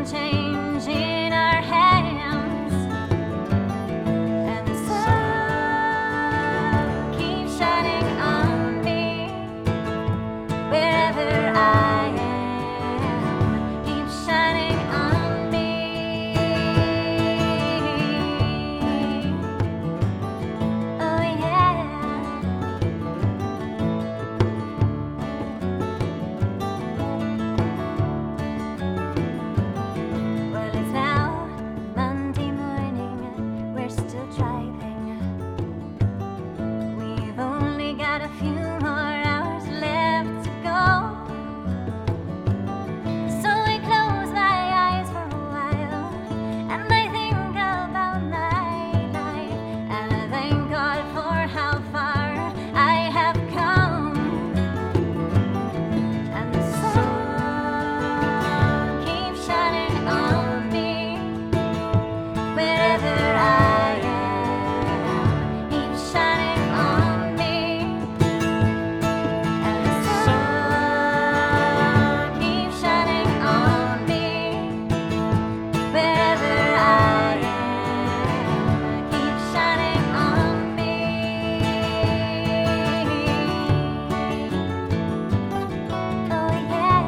change in our hands, and the sun keeps shining on me wherever I am. Keeps shining on me. Oh yeah. Well, it's now Monday morning. We're still driving. We've only got a few more hours left to go. So I close my eyes for a while and I think about my life, and I thank God for how far I have come. And the sun keeps shining on me wherever I am. Keeps shining on me, and the sun keeps shining on me wherever I am. Keeps shining on me. Oh yeah.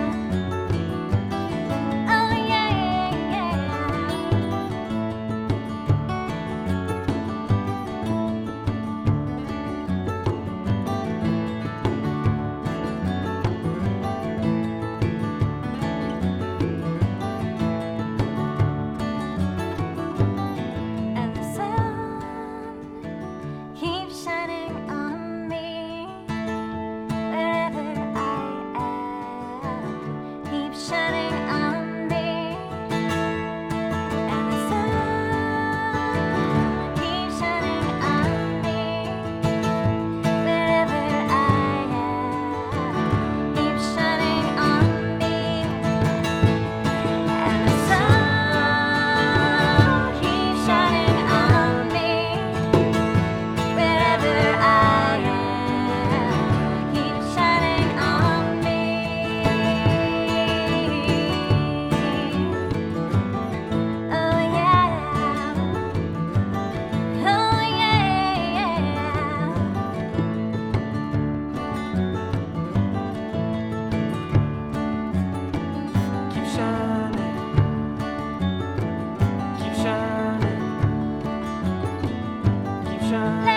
Oh yeah, yeah. And the sun keeps shining on me wherever I am. Keeps shining on me, and the sun keeps shining on me wherever I am. Keeps shining on me, and the sun keeps shining on me wherever I am. Keeps shining on me. Oh yeah. Oh yeah. Keep shining, keep shining, keep shining.